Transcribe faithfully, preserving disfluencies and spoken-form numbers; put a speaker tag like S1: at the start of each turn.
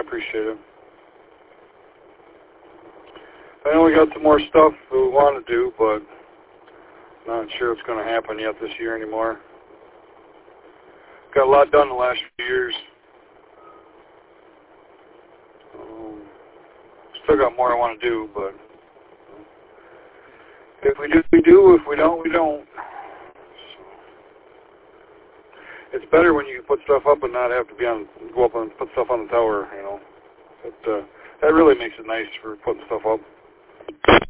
S1: appreciate it. I know we got some more stuff that we want to do, but not sure it's going to happen yet this year anymore. Got a lot done the last few years. Um, still got more I want to do, but if we do, we do. If we don't, we don't. So, it's better when you can put stuff up and not have to be on, go up and put stuff on the tower, you know. It, uh, that really makes it nice for putting stuff up.